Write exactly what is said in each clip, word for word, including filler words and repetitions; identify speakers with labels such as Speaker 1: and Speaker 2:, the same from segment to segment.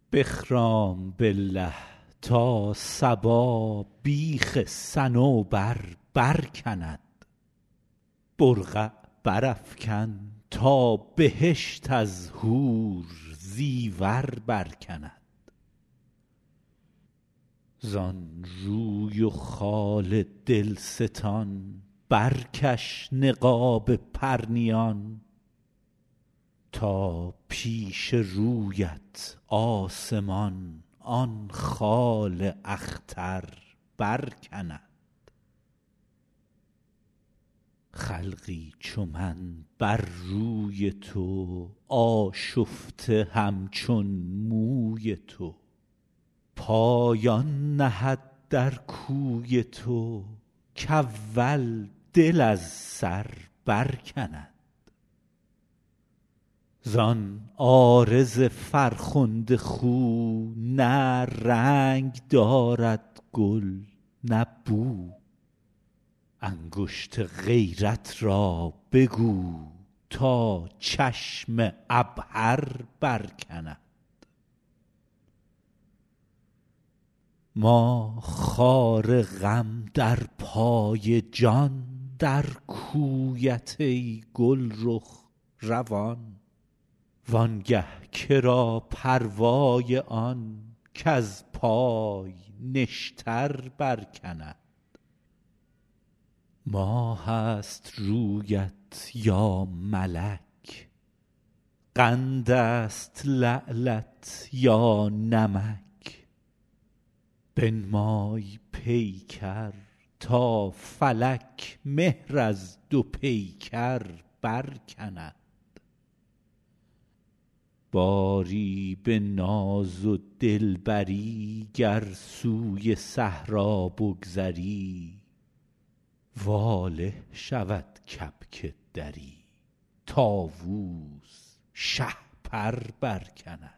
Speaker 1: بخرام بالله تا صبا بیخ صنوبر برکند، برقع برافکن تا بهشت از حور زیور برکند. زان روی و خال دلستان برکش نقاب پرنیان، تا پیش رویت آسمان آن خال اختر برکند. خلقی چو من بر روی تو آشفته همچون موی تو، پایان نهد در کوی تو کاول دل از سر برکند. زان عارض فرخنده خو نه رنگ دارد گل نه بو، انگشت غیرت را بگو تا چشم عبهر برکند. ما خار غم در پای جان در کویت ای گلرخ روان، وانگه که را پروای آن کز پای نشتر برکند. ماه است رویت یا ملک، قند است لعلت یا نمک، بنمای پیکر تا فلک مهر از دو پیکر برکند. باری به ناز و دلبری گر سوی صحرا بگذری، واله شود کبک دری طاووس شهپر برکند.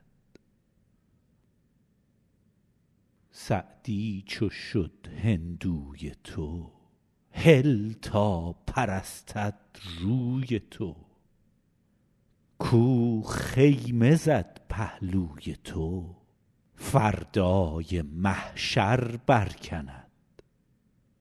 Speaker 1: سعدی چو شد هندوی تو هل تا پرستد روی تو، کو خیمه زد پهلوی تو فردای محشر برکند.